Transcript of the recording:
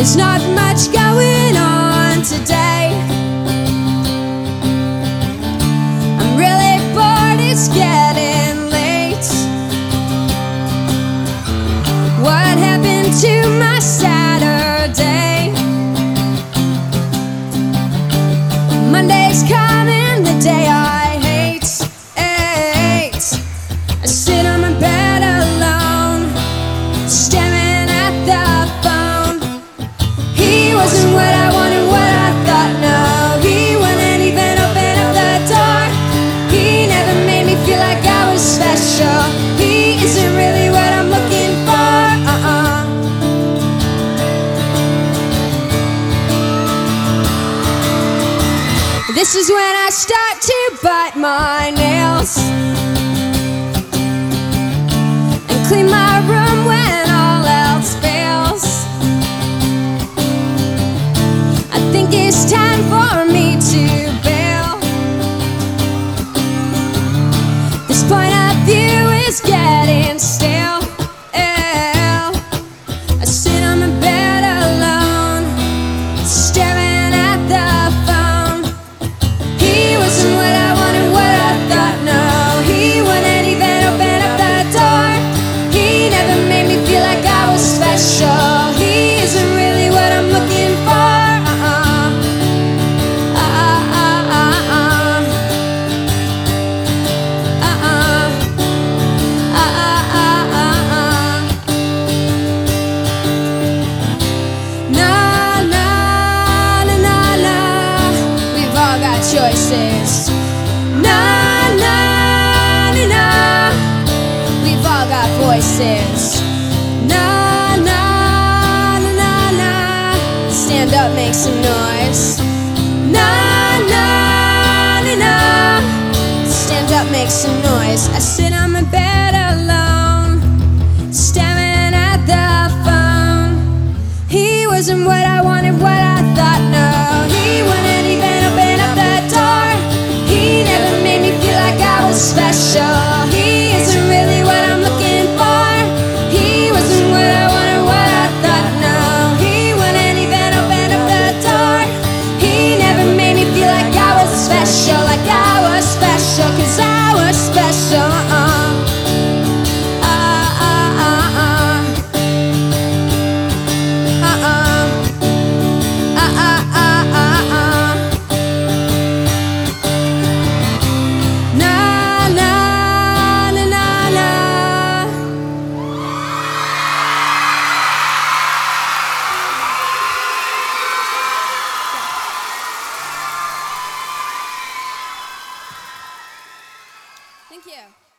There's not much going on today. I'm really bored, it's getting late. What happened to my Saturday? Monday's coming, the day I hate. I sit on my bed alone, staring at the phone. He wasn't what I wanted, what I thought, no. He wouldn't even open up the door. He never made me feel like I was special. He isn't really what I'm looking for. This is when I start to bite my nails and clean my room when all else fails. I think it's time for me to bail. This point of view is getting stale. I sit on my bed alone, staring at the phone. He wasn't what I wanted, what I thought, no. He wouldn't even open up the door. He never made me feel like I was special. He isn't really what I'm looking for. Choices. Nah, nah, nah, nah. We've all got voices. Nah, nah, nah, nah, nah. Stand up, make some noise. Nah, nah, nah, nah. Stand up, make some noise. I sit on my bed alone, staring at the phone. He wasn't what I wanted, what I thought, no. He wouldn't even open up the door. He never made me feel like I was special. He isn't really what I'm looking for. He wasn't what I wanted, what I thought, no. He wouldn't even open up the door. He never made me feel like I was special, like I was special, 'cause I was special. Thank you.